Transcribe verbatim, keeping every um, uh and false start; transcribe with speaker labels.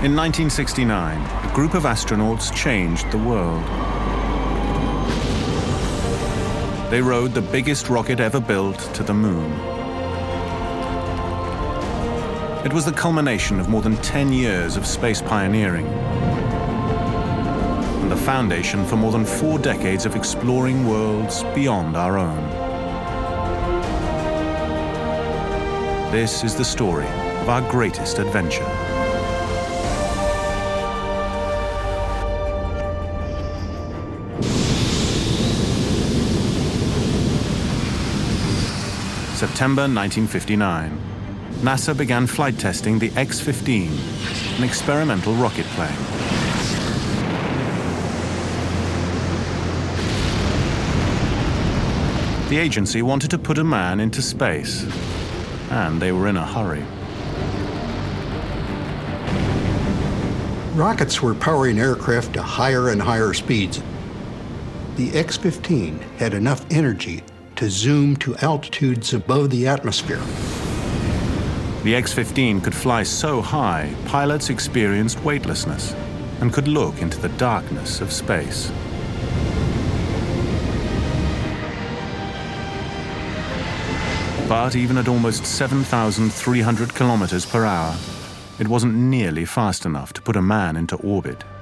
Speaker 1: In nineteen sixty-nine, a group of astronauts changed the world. They rode the biggest rocket ever built to the moon. It was the culmination of more than ten years of space pioneering and the foundation for more than four decades of exploring worlds beyond our own. This is the story of our greatest adventure. September nineteen fifty-nine. NASA began flight testing the X fifteen, an experimental rocket plane. The agency wanted to put a man into space, and they were in a hurry.
Speaker 2: Rockets were powering aircraft to higher and higher speeds. The X fifteen had enough energy to zoom to altitudes above the atmosphere.
Speaker 1: The X fifteen could fly so high, pilots experienced weightlessness and could look into the darkness of space. But even at almost seven thousand three hundred kilometers per hour, it wasn't nearly fast enough to put a man into orbit.